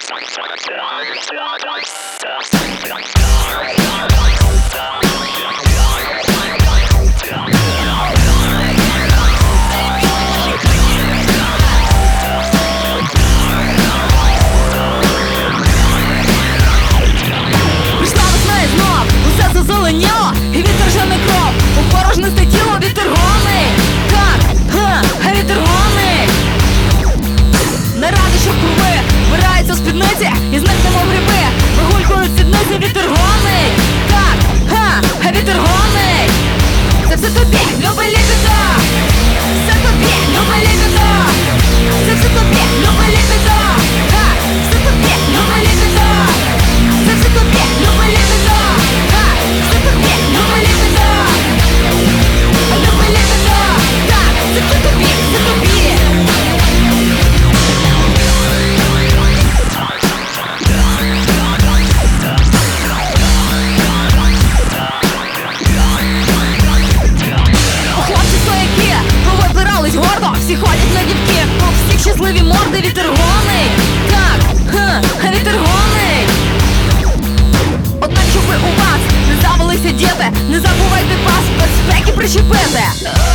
Зазеленіло, і вітер жене кров, у порожнисте тіло вітер гонить. Так, вітер гонить. Не ради, що круги вбираються в спідниці, і з них немов гриби вигулькують сідниці, вітер гонить. Так, вітер гонить. Це все тобі, любий лібідо. Все тобі, любий лібідо. Це все тобі, любий лібідо. Так, все тобі, любий лібідо. Це все тобі, любий лібідо. Це тобі, любий лібідо. Любий лібідо. Так, це тобі, це тобі. Хлопці стояки, повибирались гордо, всі ходять на дівки, у всіх щасливі морди, вітер гонить. Так, вітер гонить. Однак, щоб ви у вас не завелися діти, не забувайте пас безпеки причепити.